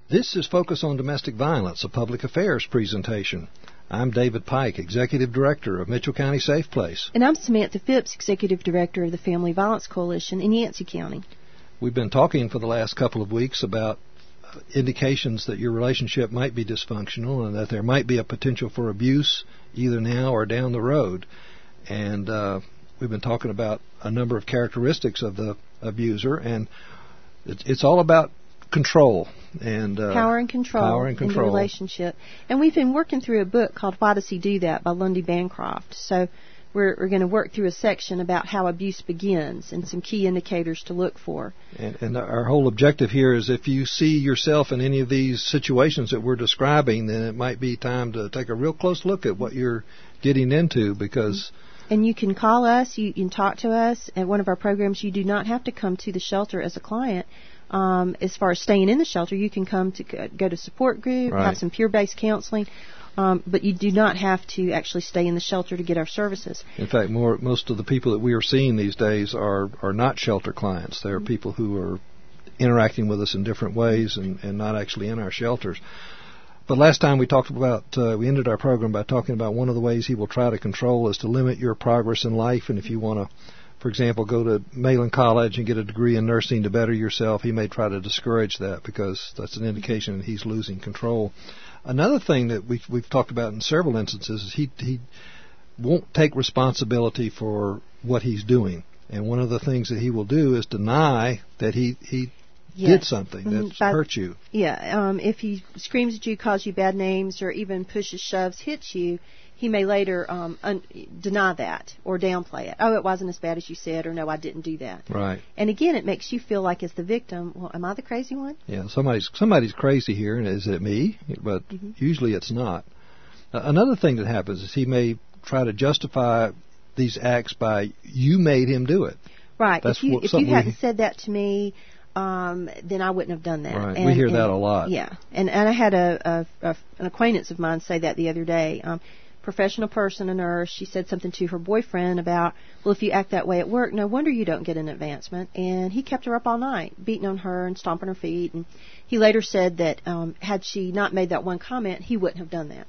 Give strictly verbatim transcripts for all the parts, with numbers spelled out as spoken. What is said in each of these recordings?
This is Focus on Domestic Violence, a public affairs presentation. I'm David Pike, Executive Director of Mitchell County Safe Place. And I'm Samantha Phipps, Executive Director of the Family Violence Coalition in Yancey County. We've been talking for the last couple of weeks about indications that your relationship might be dysfunctional and that there might be a potential for abuse either now or down the road. And uh, we've been talking about a number of characteristics of the abuser, and it's, it's all about control and uh, power and control, power and control in the relationship. And we've been working through a book called Why Does He Do That by Lundy Bancroft. So we're, we're going to work through a section about how abuse begins and some key indicators to look for. And, and our whole objective here is if you see yourself in any of these situations that we're describing, then it might be time to take a real close look at what you're getting into, because... And you can call us, you can talk to us at one of our programs. You do not have to come to the shelter as a client. Um, as far as staying in the shelter, you can come to go to support group, right. have some peer-based counseling, um, but you do not have to actually stay in the shelter to get our services. In fact, more, most of the people that we are seeing these days are, are not shelter clients. They are mm-hmm. people who are interacting with us in different ways and, and not actually in our shelters. But last time we talked about, uh, we ended our program by talking about one of the ways he will try to control is to limit your progress in life. And if you want to, for example, go to Malin College and get a degree in nursing to better yourself, he may try to discourage that because that's an indication that he's losing control. Another thing that we've, we've talked about in several instances is he, he won't take responsibility for what he's doing. And one of the things that he will do is deny that he, he yes. did something mm-hmm. that's By, hurt you. Yeah, um, if he screams at you, calls you bad names, or even pushes, shoves, hits you, he may later um, un- deny that or downplay it. Oh, it wasn't as bad as you said, or no, I didn't do that. Right. And again, it makes you feel like as the victim, well, am I the crazy one? Yeah, somebody's somebody's crazy here, and is it me? But mm-hmm. usually it's not. Uh, another thing that happens is he may try to justify these acts by you made him do it. Right. That's if you, what, if you hadn't we, said that to me, um, then I wouldn't have done that. Right. And, we hear and, that a lot. Yeah. And and I had a, a, a an acquaintance of mine say that the other day. Um, professional person, a nurse, she said something to her boyfriend about, well, if you act that way at work, no wonder you don't get an advancement. And he kept her up all night, beating on her and stomping her feet. And he later said that um, had she not made that one comment, he wouldn't have done that.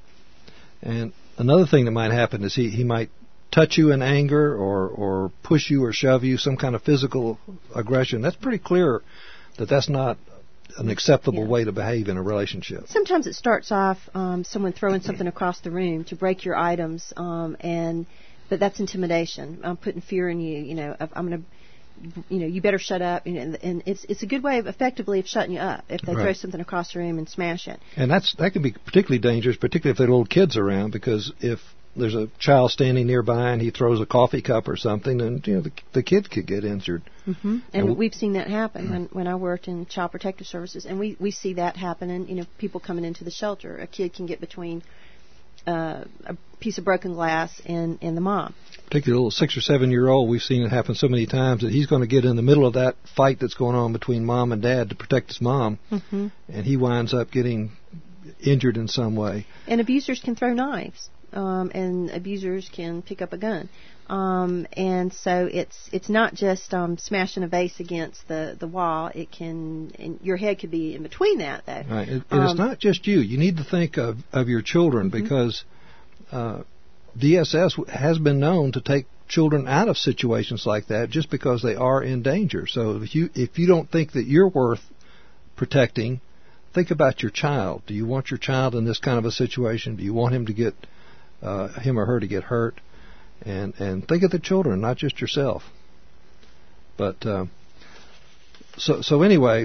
And another thing that might happen is he, he might touch you in anger or, or push you or shove you, some kind of physical aggression. That's pretty clear that that's not an acceptable yeah. way to behave in a relationship. Sometimes it starts off um, someone throwing something across the room to break your items, um, and but that's intimidation. I'm putting fear in you. You know, I'm going to, you know, you better shut up. And, and it's it's a good way of effectively of shutting you up if they right. throw something across the room and smash it. And that's that can be particularly dangerous, particularly if there are little kids around, because if there's a child standing nearby and he throws a coffee cup or something, and you know the, the kid could get injured. Mm-hmm. And, and we've seen that happen mm-hmm. when, when I worked in Child Protective Services, and we, we see that happen. And you know, people coming into the shelter, a kid can get between uh, a piece of broken glass and, and the mom. Particularly a little six or seven year old, we've seen it happen so many times that he's going to get in the middle of that fight that's going on between mom and dad to protect his mom, mm-hmm. and he winds up getting injured in some way. And abusers can throw knives. Um, and abusers can pick up a gun, um, and so it's it's not just um, smashing a vase against the, the wall. It can, and your head could be in between that, though. Right, and um, it's not just you. You need to think of, of your children mm-hmm. because uh, D S S has been known to take children out of situations like that just because they are in danger. So if you if you don't think that you're worth protecting, think about your child. Do you want your child in this kind of a situation? Do you want him to get Uh, him or her to get hurt? And and think of the children, not just yourself. But uh, so so anyway,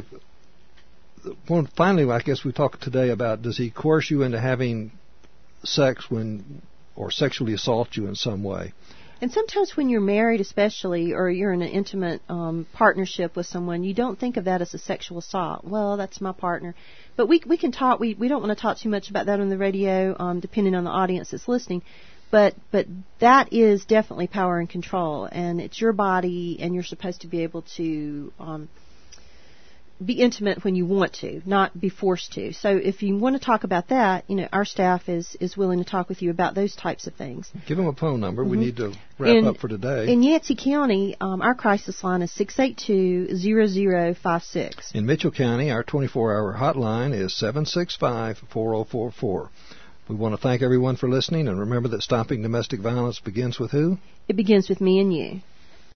one, finally, I guess we talked today about, does he coerce you into having sex when, or sexually assault you in some way? And sometimes when you're married, especially, or you're in an intimate um, partnership with someone, you don't think of that as a sexual assault. Well, that's my partner. But we we can talk. We, we don't want to talk too much about that on the radio, um, depending on the audience that's listening. But but that is definitely power and control, and it's your body, and you're supposed to be able to um, be intimate when you want to, not be forced to. So if you want to talk about that, you know, our staff is, is willing to talk with you about those types of things. Give them a phone number. Mm-hmm. We need to wrap in, up for today. In Yancey County, um, our crisis line is six eight two, zero zero five six. In Mitchell County, our twenty-four hour hotline is seven six five, four zero four four. We want to thank everyone for listening, and remember that stopping domestic violence begins with who? It begins with me and you.